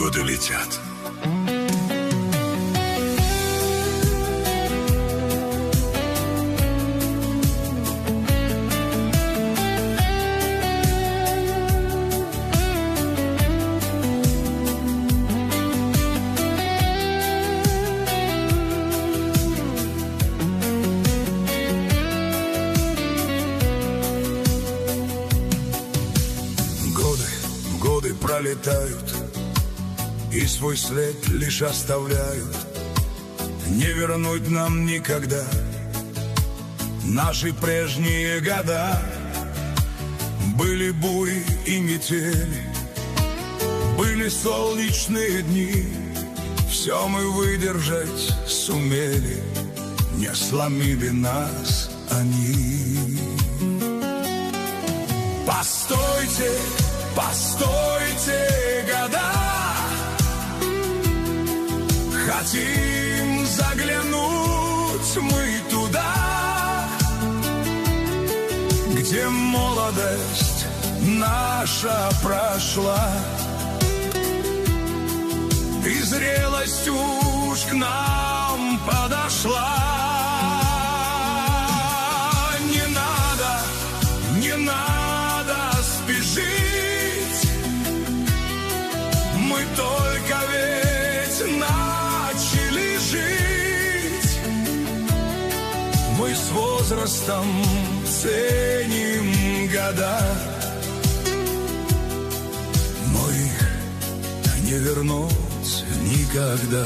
годы летят. Годы пролетают и свой след лишь оставляют. Не вернуть нам никогда наши прежние года. Были бури и метели, были солнечные дни. Все мы выдержать сумели, не сломили нас они. Постойте, постойте, года, хотим заглянуть мы туда, где молодость наша прошла, и зрелость уж к нам подошла. Не надо, не надо спешить, мы только ведь начали жить. Мы с возрастом ценим года, но их не вернуть никогда.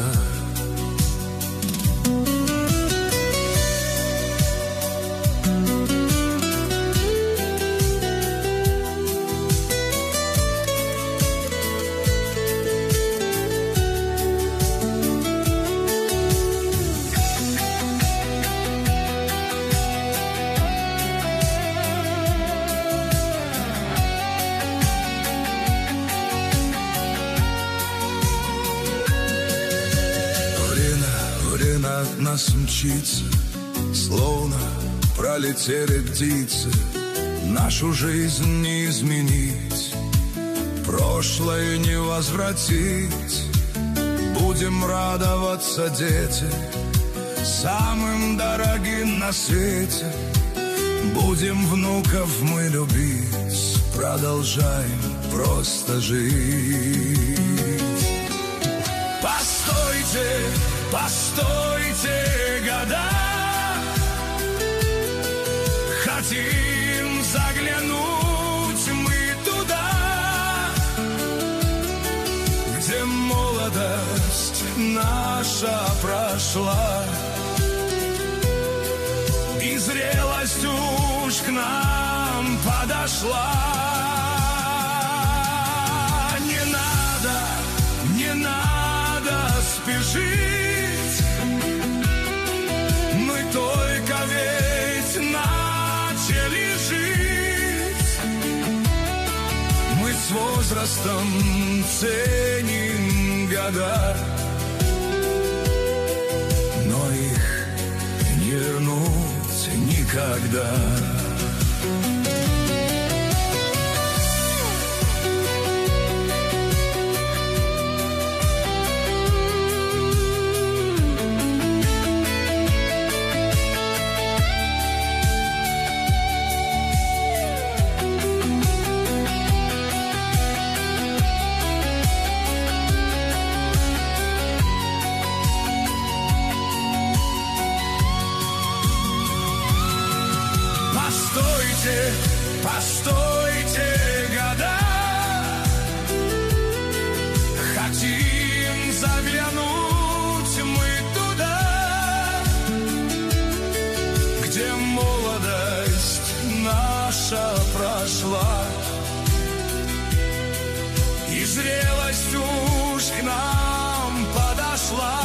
От нас мчится, словно пролетели птицы. Нашу жизнь не изменить, прошлое не возвратить. Будем радоваться, дети, самым дорогим на свете. Будем внуков мы любить, продолжаем просто жить. Постойте, постойте, года, хотим заглянуть мы туда, где молодость наша прошла, и зрелость уж к нам подошла. Не надо, не надо спешить, мы только ведь начали жить. Мы с возрастом ценим года, но их не вернуть никогда. Постойте, постойте, года, хотим заглянуть мы туда, где молодость наша прошла, и зрелость уж к нам подошла.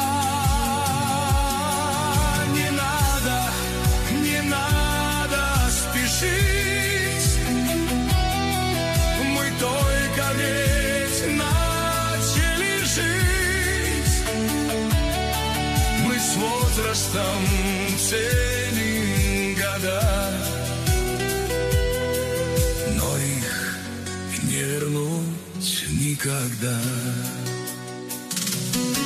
Не надо, не надо спешить, мы только ведь начали жить. Мы с возрастом ценим года, но их не вернуть никогда.